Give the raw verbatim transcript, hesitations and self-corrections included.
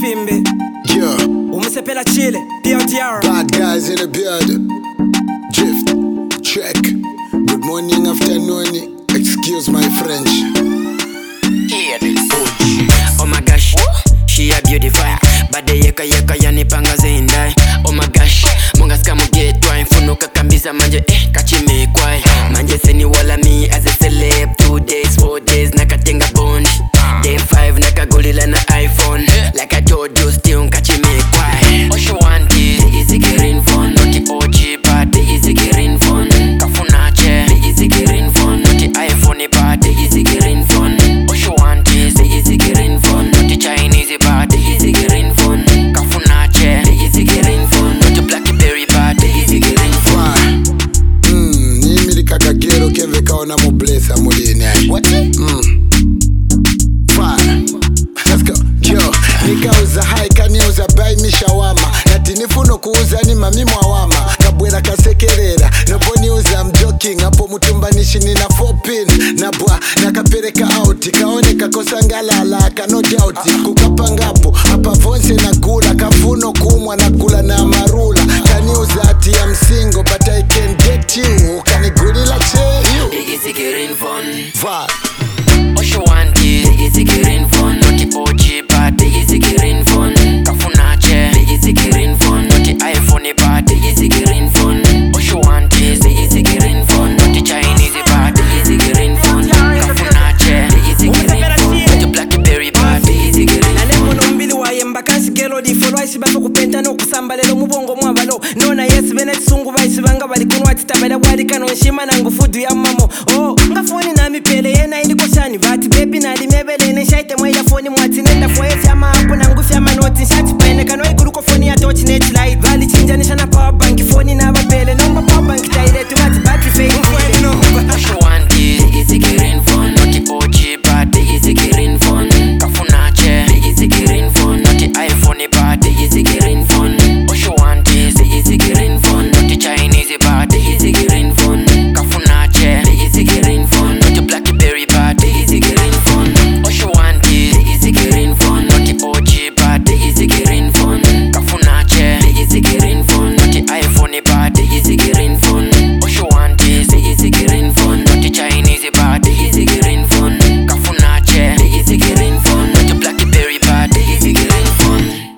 Fimbe. Yeah. Umusepela chile, D R D R. Bad guys in the building. Drift, check. Good morning, afternoon. Excuse my French. Hear this. Oh my gosh, she a beautiful. Bade yeka yeka yani panga zindai. Oh my gosh, munga skamu getwa infunuka kambiza manje eh kachime kwai. Manje seni wala me as a celeb. Two days, four days nakatenga bond. Day five nakagulila na iPhone. Like I told you still kachime kwai. All she want is the easy getting phone. Not the O G but the easy getting phone. Kafuna che the easy getting phone. Not the iPhone but the easy getting phone. All she want is the easy getting phone. Not the Chinese but the easy getting phone. Kafuna che the easy getting phone. Not the Blackberry but the easy getting phone. Hmm, nimi kakagero keve kaona mo blessa mulini. What? Hmm. Fire. Let's go. Yo, nikauza high kaniuza buy mi shawama. Nati nifuno kuuza ni mami mwawama. Kabwera kasekerera, nopo niuza I'm joking. Hapo mutumbanishi nina four pin. Nabwa, nakapereka out. Kaone kakosa ngalala, ka no doubt. Kukapangapo, hapa vonse na kula. Kafuno kumwa na kula na marula. Kaniuza ati I'm single but I can get you. Kanigulila che you. The easy getting phone. Fire. All she want is the easy getting phone. Not the O G but the easy getting phone. Kafuna che the easy getting phone. Not the iPhone but the easy getting phone. All she want is the easy getting phone. Not the Chinese but the easy getting phone. Kafuna che the easy getting phone. Not the Blackberry but the easy getting phone. Nalemono mbili waye mbakansi gelo di follow isi baso kupenta no kusamba lelo mubongo mwabalo. Nona yes bene tsungu baisi banga bali kunwa titabada wali kano nshima na ngufudu ya mamo. Oh, ngafoni na mipele yena indi koshani vati baby na limebele ne shaite mwaila foni mwati nenda foyesi ama hapo na ngufi ama noti shati pene kano ikuluko foni ya touch net light vali chinja ni